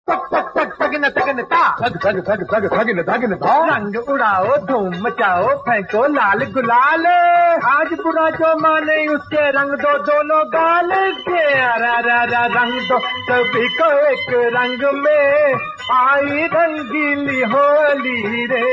तक तक तक तगिन तगिन ता तग तग तग तग तगिन तगिन ता। रंग उड़ाओ धूम मचाओ फेंको लाल गुलाल, आज बुरा जो माने उसके रंग दो दोनों गाल के। रंग दो सभी को एक रंग में, आई रंगीली होली रे।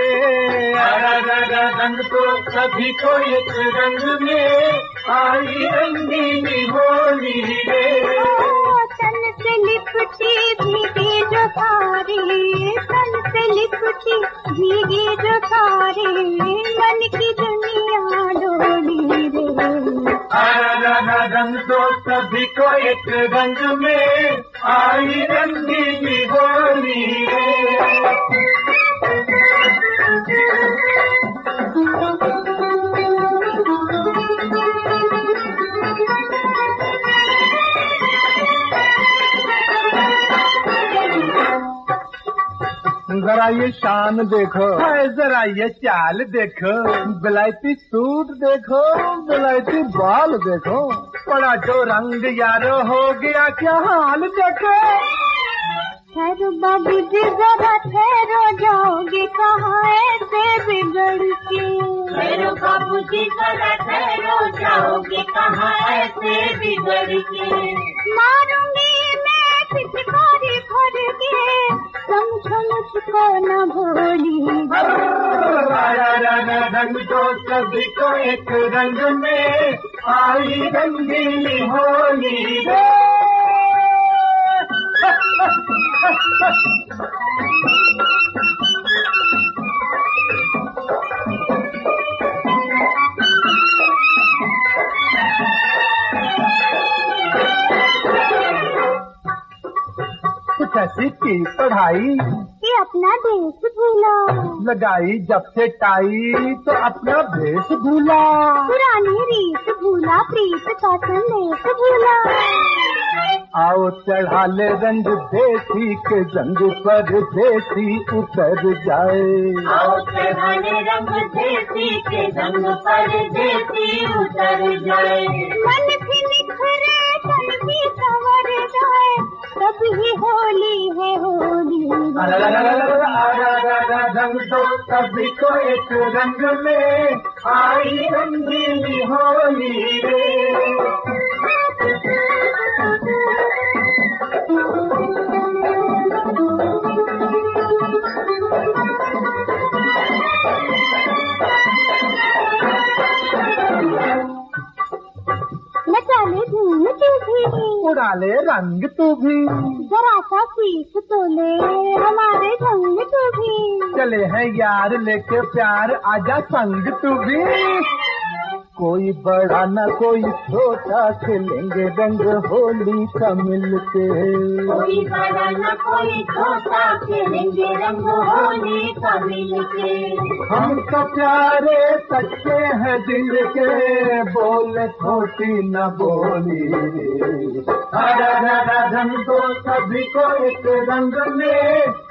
रंग दो सभी को एक रंग में, आई रंगीली होली रे। तन से लिपटी भीगी जो सारी, तन से लिपटी भीगी जो सारी, मन की दुनिया डोली रे। रंग दो सभी को एक रंग में, आई रंगीली होली रे। जरा ये शान देखो, जरा ये चाल देखो, बिलायती सूट देखो, बिलायती बाल देखो, बड़ा जो रंग यारो हो गया क्या हाल देखो। ठहरो बाबू जी जरा ठहरो, जाओगे कहाँ ऐसे बिगड़ के। ठहरो बाबू जी जरा ठहरो, जाओगे कहाँ ऐसे बिगड़ के। मारूंगी मैं पिचकारी भर के, समझो मुझको न भोली। रंग दो सभी को एक रंग में, आई रंगीली होली रे। कैसी की पढ़ाई कि अपना देश भूला, लगाई जब से टाई तो अपना भेष भूला। पुरानी रीत भूला, प्रीत का संदेश भूला। आओ चढ़ा ले रंग देसी के जंग पर देसी उतर जाए। आओ चढ़ा ले रंग देसी के जंग पर देसी उतर जाए। मन भी निखरे तन भी संवर जाए, तभी होली है होली। रंग दो सभी को एक रंग में, आई रंगीली होली रे। नचाले धूम तू भी, उड़ा ले रंग तू भी, जरा सा सीख तो ले हमारे ढंग तू भी। चले हैं यार लेके प्यार, आजा संग तू भी। कोई बड़ा न कोई छोटा, खेलेंगे रंग होली का मिलके। कोई बड़ा न कोई छोटा, खेलेंगे रंग होली का मिलके। हम तो प्यारे सच्चे हैं दिल के, बोले खोटी न बोली। रंग दो सभी को एक रंग में,